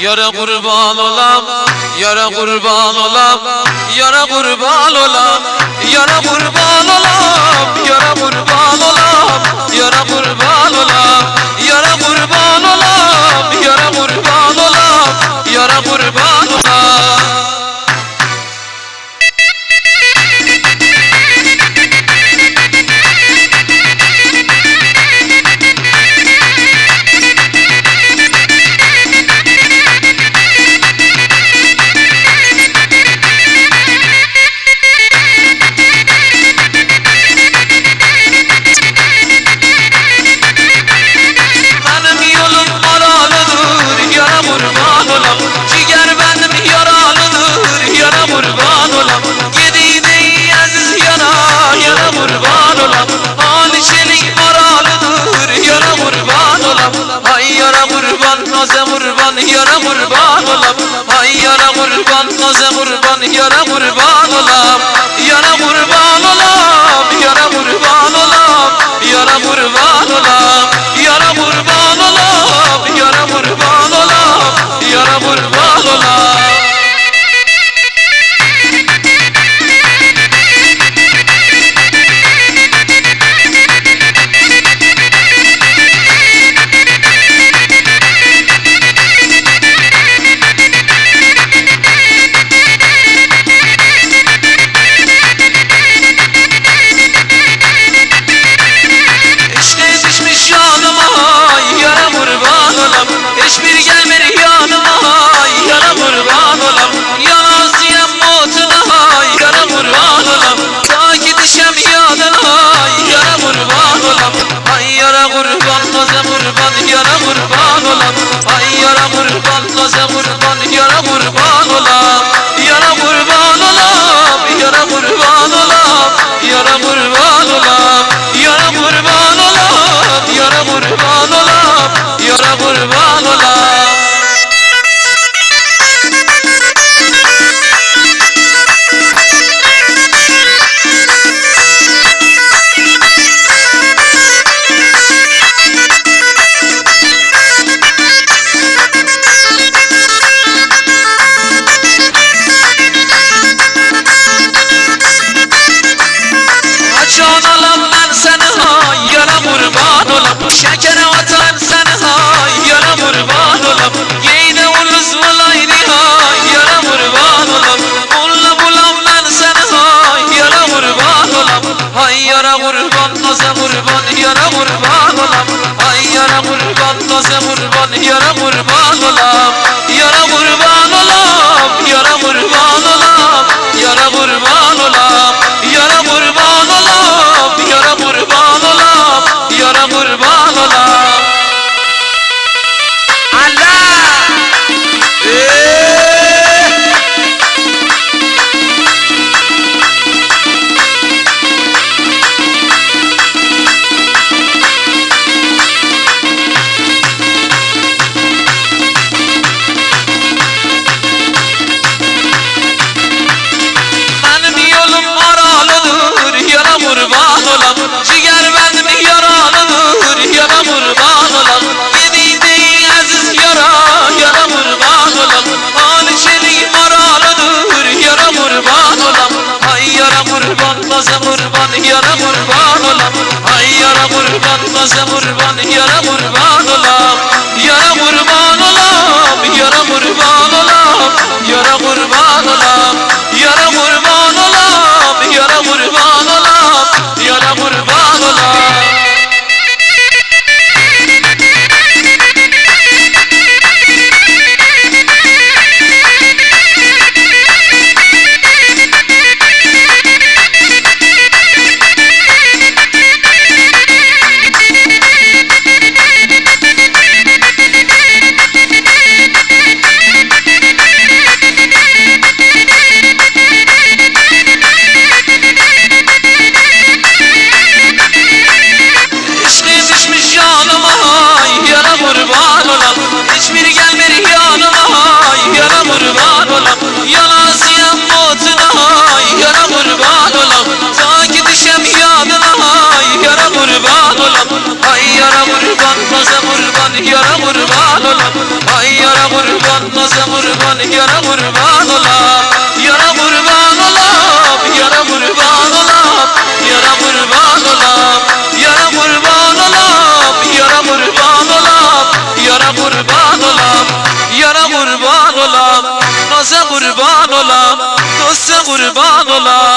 یاره قربان اولم یاره قربان اولم یاره قربان اولم یاره قربان اولم یاره قربان اولم یاره قربان اولم یاره قربان اولم یاره قربان اولم یاره قربان اولم یاره قربان اولم های یاره قربان نازه قربان یاره قربان اولم یاره قربان اولم یاره قربان اولم یاره قربان اولم یاره قربان اولم یاره قربان اولم یاره قربان اولم hiçbir gelmir yanıma yara kurban olam yanasıyam motuna yara kurban olam ta gidişem yanına yara kurban olam ay yara kurban naze kurban yara kurban olam ay yara kurban naze kurban yara kurban olam yara kurban olam yara kurban olam yara kurban olam yara kurban olam yara kurban olam yara kurban olam Can alam ben seni hay yara kurban olam şeker atan seni hay yara kurban olam yine uluz bulayni hay yara kurban olam ulla bulam ben seni hay yara kurban olam hay yara kurban naze kurban yara kurban olam hay yara kurban naze kurban yara kurban olam yara kurban olam yara kurban olam yara kurban olam yara kurban olam yara kurban olam yara kurban olam Allah kurban olam ciğer benim yaralıdır yara kurban olam yediğin aziz yara yara kurban olam hali çelik maralıdır yara kurban olam ay yara kurban naze kurban yara kurban olam ay yara kurban naze kurban yara kurban olam yara kurban olam yara kurban olam yara kurban olam yara kurban olam yara kurban olam yara kurban olam قربان ناز قربان یارا قربان اولام یارا قربان اولام یارا قربان اولام یارا قربان اولام یارا قربان اولام یارا قربان اولام یارا قربان اولام یارا قربان اولام ناز قربان اولام دوست قربان اولام